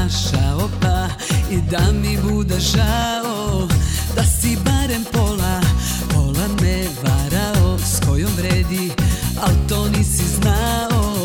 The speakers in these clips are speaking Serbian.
našao pa i da mi bude žao da si barem pola me varao, s kojom vredi, al to nisi znao.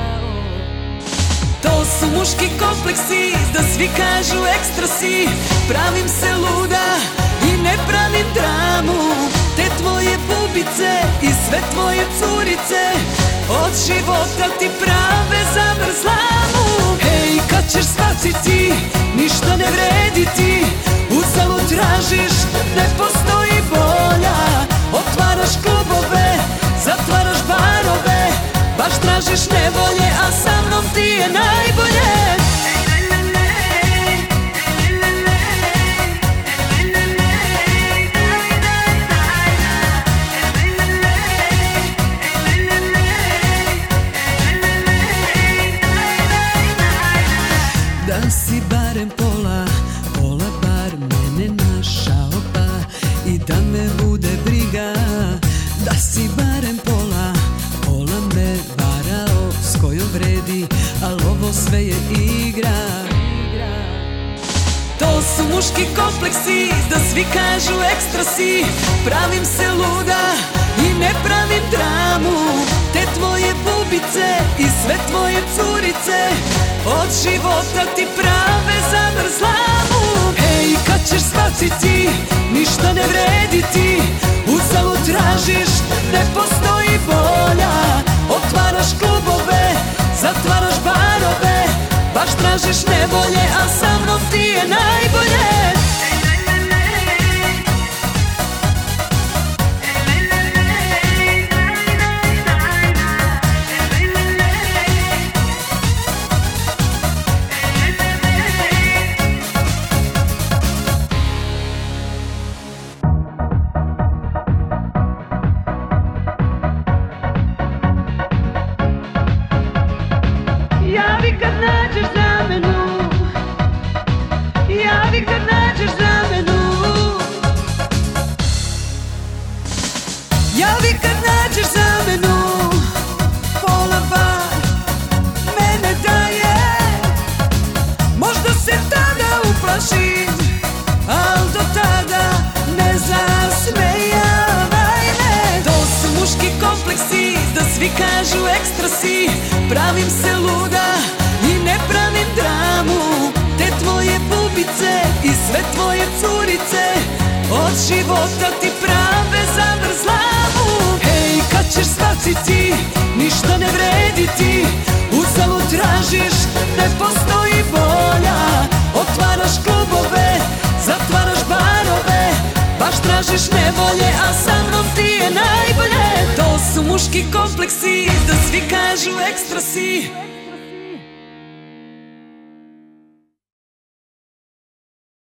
To su muški kompleksi, da svi kažu ekstra si. Pravim se luda i ne pravim dramu. Te tvoje bubice i sve tvoje curice od života ti prave zavrzlamu. Hej, kad ćeš shvatiti, ništa ne vredi ti. Uzalud tražiš, ne postoji bolja. Otvaraš klubove, zatvaraš barove, baš tražiš nevolje, a sa mnom ti je najbolje. Da si barem pola bar mene našao pa i da me bude briga. Da si barem pola me varao, s kojom vredi, al ovo sve je igra. To su muški kompleksi, da svi kažu ekstra si. Pravim se luda i ne pravim dramu. Te tvoje bubice i sve tvoje curice od života ti prave zavrzlamu. Hej, kad ćeš shvatiti, ništa ne vredi ti. Uzalud tražiš, ne postoji bolja. Otvaraš klubove, zatvaraš barove, baš tražiš nevolje, a sa mnom ti je najbolje. Javi kad nađeš zamenu, javi kad nađeš zamenu, javi kad nađeš zamenu. Pola bar mene daje, možda se tada uplašim, al do tada ne zasmejavaj me. To su muški kompleksi, da svi kažu ekstra si. Pravim se luda i ne pravim dramu. Te tvoje bubice i sve tvoje curice od života ti prave zavrzlamu. Hej, kad ćeš shvatiti, ništa ne vredi ti. Uzalud tražiš, ne postoji bolja. Otvaraš klubove, zatvaraš barove, baš tražiš nevolje, a sa mnom ti je najbolje. To su muški kompleksi, da svi kažu ekstra si.